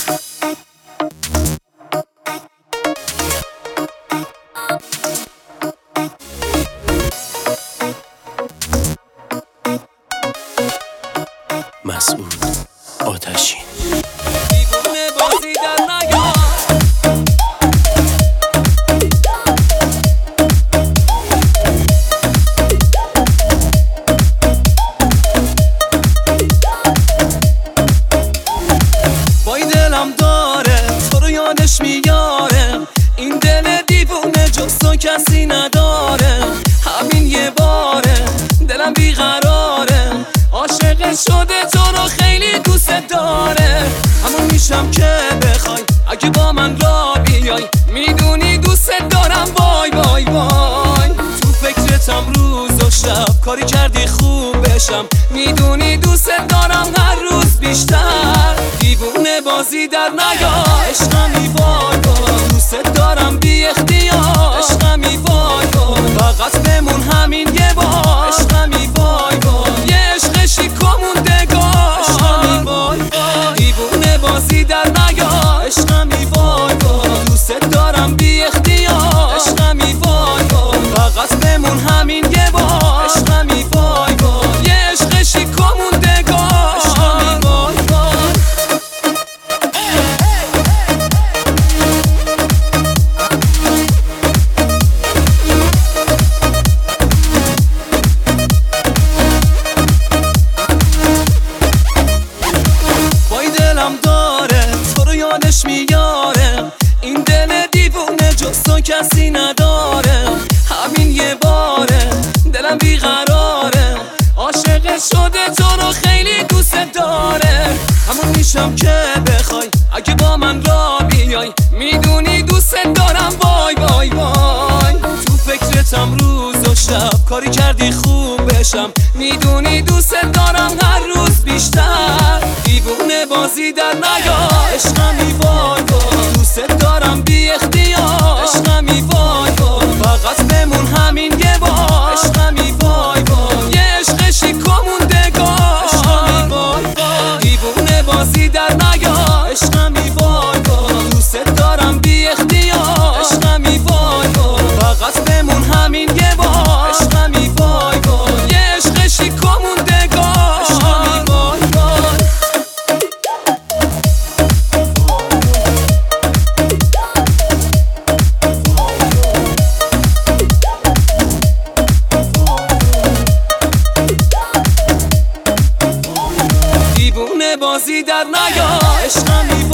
مسعود آتشین. دیوونه بازی در نیا وای دلم داره تو رو یادش میاره، این دل دیوونه جز تو کسی نداره. همین یه باره دلم بیقراره، عاشق شده تو رو خیلی دوست داره. همون میشم که بخوای اگه با من را بیای، میدونی دوست دارم وای وای وای. تو فکرتم روز و شب، کاری کردی خوب بشم، میدونی دوست دارم هر روز بیشتر. دیوونه بازی در نیا عشقمی وای وای، دوست دارم بی اختیار عشقمی وای وای. فقط بمون همین یه بار عشقمی وای وای، یه عشق شیکاموندگار عشقمی وای وای. دیوونه بازی در نیا عشقمی وای وای، دوست دارم بی اختیار عشقمی وای وای. فقط بمون همین یه بار عشقمی وای وای، یه عشق شیکاموندگار عشقمی وای وای. وای دلم داره تو رو یادش میاره، این دل دیوونه جز تو کسی نداره. همین یه باره دلم بیقراره، عاشق شده تو رو خیلی دوست داره. همون میشم که بخوای اگه با من را بیای، میدونی دوست دارم وای وای وای. تو فکرتم روز و شب، کاری کردی خوب بشم، میدونی دوست دارم هر روز بیشتر. دیوونه بازی در نیا عشقمی وای وای، دوست دارم بی اختیار عشقمی وای وای. فقط بمون همین یه بار عشقمی وای وای، یه عشق شیکاموندگار عشقمی وای وای. دیوونه بازی در نیا عشقمی وای وای، دوست دارم بی اختیار عشقمی وای وای. فقط بمون همین یه بار عشقمی وای وای، یه عشق شیکاموندگار عشقمی وای وای. دیوونه بازی در نیا عشقمی